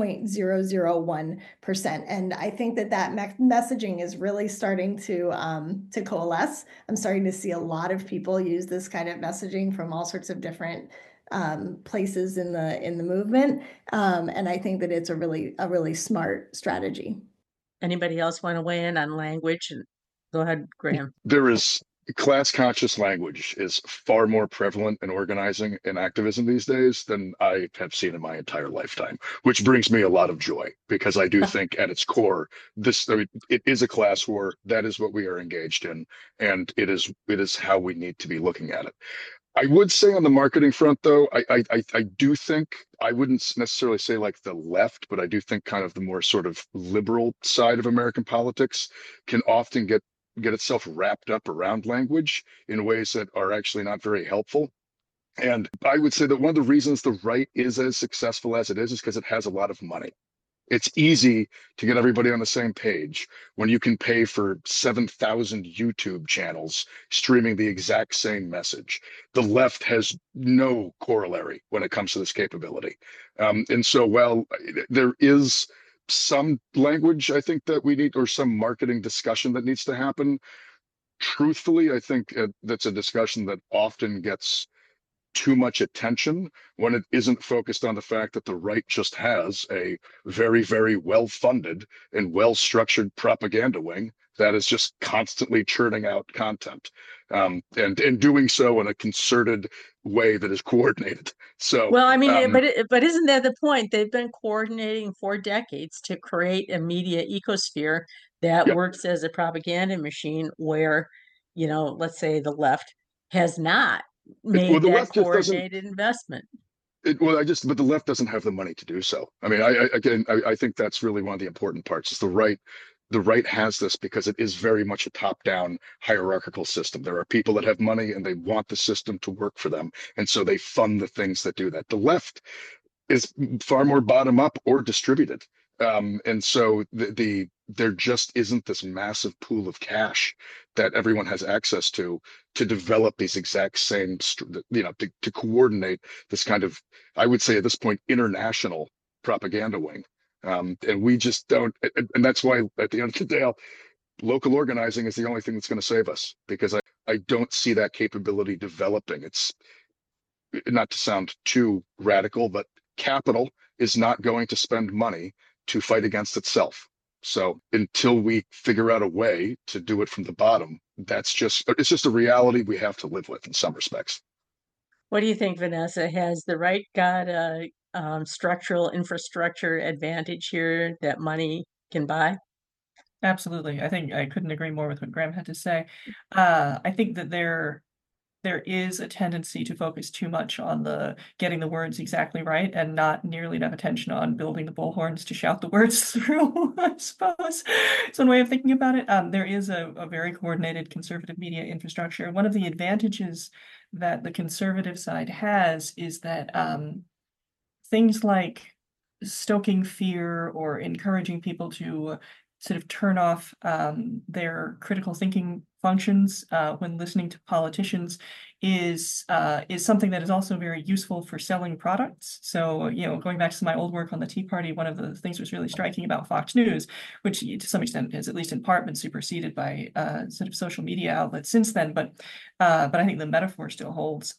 C: 0.001%. And I think that messaging is really starting to coalesce. I'm starting to see a lot of people use this kind of messaging from all sorts of different places in the movement, and I think that it's a really smart strategy.
A: Anybody else want to weigh in on language? Go ahead, Graham.
B: There is class conscious language is far more prevalent in organizing and activism these days than I have seen in my entire lifetime, which brings me a lot of joy because I do think at its core, it is a class war. That is what we are engaged in, and it is how we need to be looking at it. I would say on the marketing front, though, I do think I wouldn't necessarily say like the left, but I do think kind of the more sort of liberal side of American politics can often get itself wrapped up around language in ways that are actually not very helpful. And I would say that one of the reasons the right is as successful as it is because it has a lot of money. It's easy to get everybody on the same page when you can pay for 7,000 YouTube channels streaming the exact same message. The left has no corollary when it comes to this capability. And so while there is some language I think that we need, or some marketing discussion that needs to happen, truthfully, I think that's a discussion that often gets too much attention when it isn't focused on the fact that the right just has a very, very well-funded and well-structured propaganda wing that is just constantly churning out content, and doing so in a concerted way that is coordinated. So,
A: Well, I mean, but isn't that the point? They've been coordinating for decades to create a media ecosphere that
B: yeah,
A: works as a propaganda machine where, let's say the left has not
B: well,
A: made
B: the
A: that
B: left just doesn't.
A: coordinated investment.
B: But the left doesn't have the money to do so. I mean, I think that's really one of the important parts. Is the right has this because it is very much a top-down hierarchical system. There are people that have money and they want the system to work for them, and so they fund the things that do that. The left is far more bottom up or distributed. And so there just isn't this massive pool of cash that everyone has access to develop these exact same, to coordinate this kind of, I would say at this point, international propaganda wing. And we just don't, and that's why at the end of the day, local organizing is the only thing that's going to save us, because I don't see that capability developing. It's not to sound too radical, but capital is not going to spend money to fight against itself. So until we figure out a way to do it from the bottom, it's just a reality we have to live with in some respects.
A: What do you think, Vanessa? Has the right got a structural infrastructure advantage here that money can buy?
D: Absolutely. I think I couldn't agree more with what Graham had to say. I think that there is a tendency to focus too much on getting the words exactly right and not nearly enough attention on building the bullhorns to shout the words through, I suppose. It's one way of thinking about it. There is a very coordinated conservative media infrastructure. One of the advantages that the conservative side has is that things like stoking fear or encouraging people to sort of turn off their critical thinking functions when listening to politicians is something that is also very useful for selling products. So, going back to my old work on the Tea Party, one of the things was really striking about Fox News, which to some extent has at least in part been superseded by sort of social media outlets since then. But I think the metaphor still holds.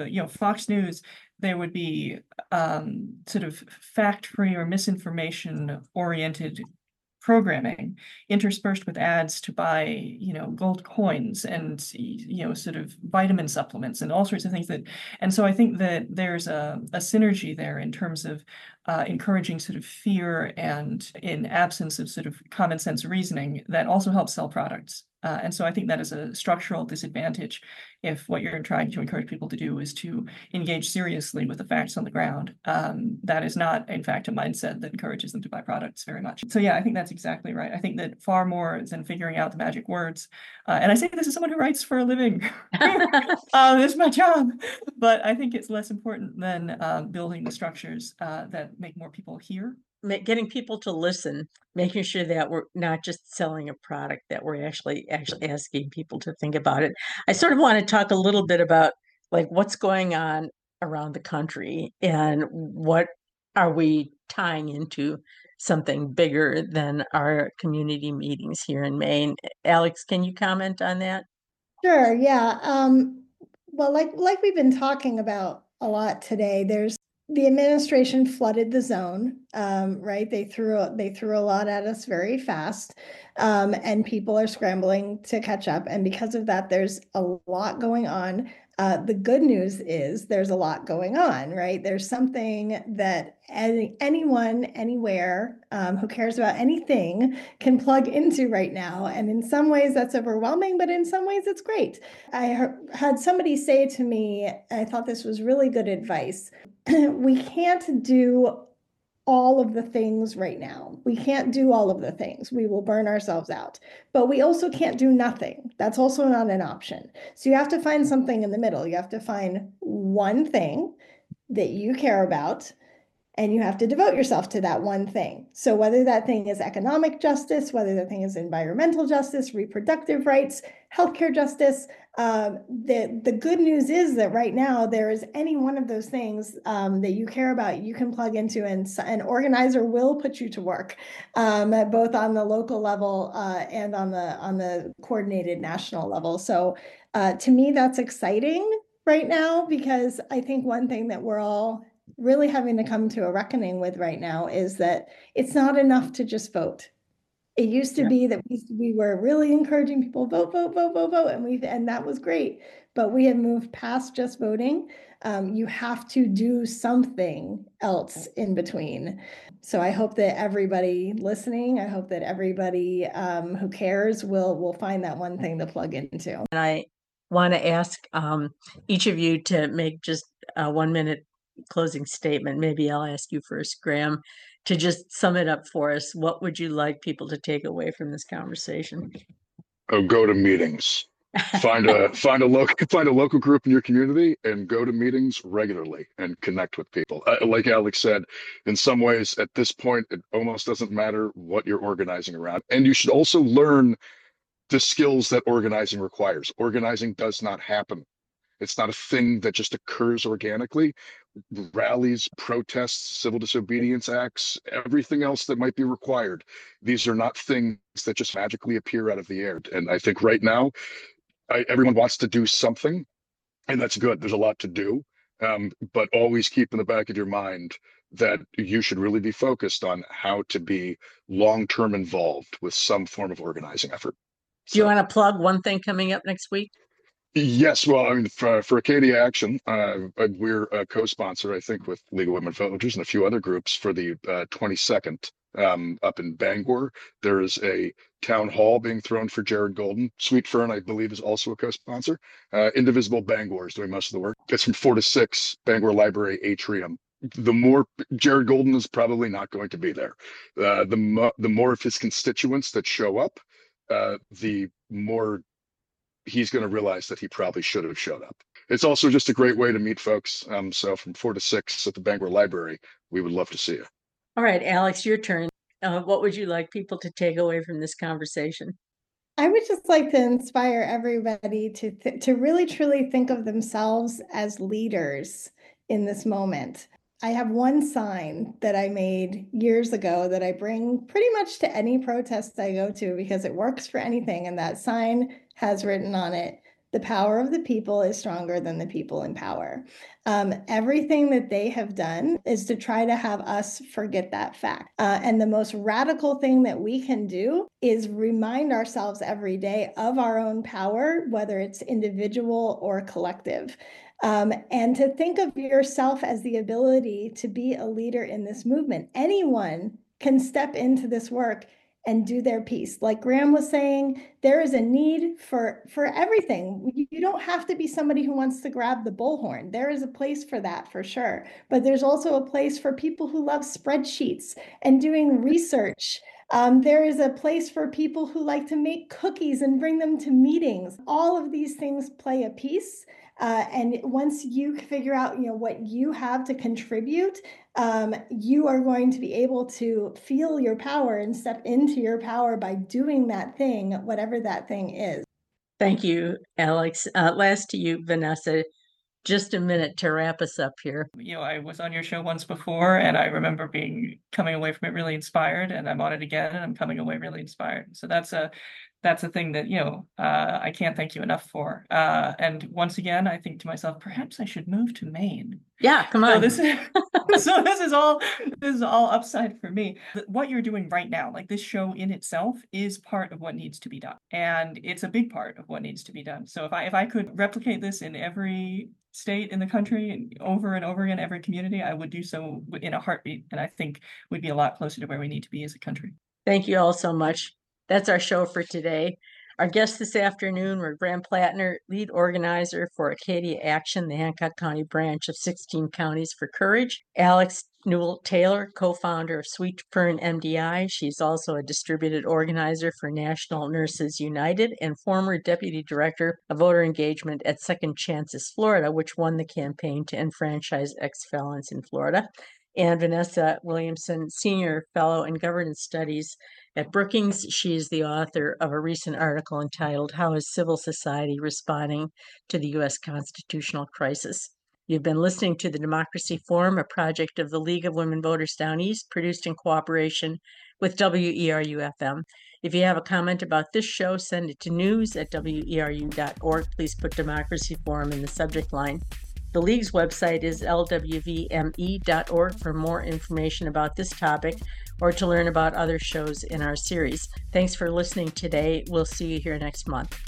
D: Fox News, there would be sort of fact-free or misinformation-oriented programming interspersed with ads to buy, gold coins and, sort of vitamin supplements and all sorts of things and so I think that there's a synergy there in terms of encouraging sort of fear and in absence of sort of common sense reasoning that also helps sell products. And so I think that is a structural disadvantage if what you're trying to encourage people to do is to engage seriously with the facts on the ground. That is not, in fact, a mindset that encourages them to buy products very much. So yeah, I think that's exactly right. I think that far more than figuring out the magic words, and I say this as someone who writes for a living, this is my job, but I think it's less important than building the structures that make more people hear.
A: Getting people to listen, making sure that we're not just selling a product, that we're actually asking people to think about it. I sort of want to talk a little bit about like what's going on around the country and what are we tying into something bigger than our community meetings here in Maine. Alex, can you comment on that?
C: Sure, yeah. Well, like we've been talking about a lot today, there's the administration flooded the zone, right? They threw a lot at us very fast, and people are scrambling to catch up. And because of that, there's a lot going on. The good news is there's a lot going on, right? There's something that anyone, anywhere, who cares about anything can plug into right now. And in some ways that's overwhelming, but in some ways it's great. I had somebody say to me, I thought this was really good advice. We can't do all of the things right now. We can't do all of the things. We will burn ourselves out. But we also can't do nothing. That's also not an option. So you have to find something in the middle. You have to find one thing that you care about, and you have to devote yourself to that one thing. So whether that thing is economic justice, whether that thing is environmental justice, reproductive rights, healthcare justice, the good news is that right now there is any one of those things that you care about, you can plug into, and an organizer will put you to work, both on the local level and on the coordinated national level. So to me, that's exciting right now, because I think one thing that we're all really having to come to a reckoning with right now is that it's not enough to just vote. It used to be that we were really encouraging people vote, vote, vote, vote, vote, and that was great. But we have moved past just voting. You have to do something else in between. So I hope that everybody listening, I hope that everybody who cares will find that one thing to plug into.
A: And I want to ask each of you to make just a 1 minute closing statement. Maybe I'll ask you first, Graham, to just sum it up for us. What would you like people to take away from this conversation?
B: Oh, go to meetings. Find a local group in your community and go to meetings regularly and connect with people. Like Alex said, in some ways at this point it almost doesn't matter what you're organizing around, and you should also learn the skills that organizing requires. Organizing does not happen. It's not a thing that just occurs organically. Rallies, protests, civil disobedience acts, everything else that might be required. These are not things that just magically appear out of the air. And I think right now, everyone wants to do something, and that's good. There's a lot to do. But always keep in the back of your mind that you should really be focused on how to be long-term involved with some form of organizing effort.
A: Do you want to plug one thing coming up next week?
B: Yes, well, I mean, for Acadia Action, we're a co-sponsor, I think, with League of Women Voters and a few other groups for the 22nd up in Bangor. There is a town hall being thrown for Jared Golden. Sweet Fern, I believe, is also a co-sponsor. Indivisible Bangor is doing most of the work. It's from 4 to 6, Bangor Library Atrium. The more Jared Golden is probably not going to be there. The more of his constituents that show up, the more he's going to realize that he probably should have showed up. It's also just a great way to meet folks. So from 4 to 6 at the Bangor Library, we would love to see you.
A: All right, Alex, your turn. What would you like people to take away from this conversation?
C: I would just like to inspire everybody to really truly think of themselves as leaders in this moment. I have one sign that I made years ago that I bring pretty much to any protest I go to because it works for anything. And that sign has written on it, "The power of the people is stronger than the people in power." Everything that they have done is to try to have us forget that fact. And the most radical thing that we can do is remind ourselves every day of our own power, whether it's individual or collective. And to think of yourself as the ability to be a leader in this movement. Anyone can step into this work and do their piece. Like Graham was saying, there is a need for everything. You don't have to be somebody who wants to grab the bullhorn. There is a place for that for sure. But there's also a place for people who love spreadsheets and doing research. There is a place for people who like to make cookies and bring them to meetings. All of these things play a piece. And once you figure out, what you have to contribute, you are going to be able to feel your power and step into your power by doing that thing, whatever that thing is.
A: Thank you, Alex. Last to you, Vanessa. Just a minute to wrap us up here.
D: I was on your show once before, and I remember coming away from it really inspired, and I'm on it again, and I'm coming away really inspired. So that's a thing that I can't thank you enough for. And once again, I think to myself, perhaps I should move to Maine.
A: Yeah, come on.
D: So this is all upside for me. What you're doing right now, like this show in itself, is part of what needs to be done, and it's a big part of what needs to be done. So if I could replicate this in every state in the country and over again, every community, I would do so in a heartbeat, and I think we'd be a lot closer to where we need to be as a country.
A: Thank you all so much. That's our show for today. Our guests this afternoon were Graham Plattner, lead organizer for Acadia Action, the Hancock County branch of 16 Counties for Courage. Alex Newell Taylor, co-founder of Sweet Fern MDI. She's also a distributed organizer for National Nurses United and former deputy director of voter engagement at Second Chances Florida, which won the campaign to enfranchise ex-felons in Florida. And Vanessa Williamson, senior fellow in governance studies at Brookings. She is the author of a recent article entitled "How is Civil Society Responding to the U.S. Constitutional Crisis?" You've been listening to the Democracy Forum, a project of the League of Women Voters Down East, produced in cooperation with WERU-FM. If you have a comment about this show, send it to news@weru.org. Please put Democracy Forum in the subject line. The League's website is lwvme.org for more information about this topic or to learn about other shows in our series. Thanks for listening today. We'll see you here next month.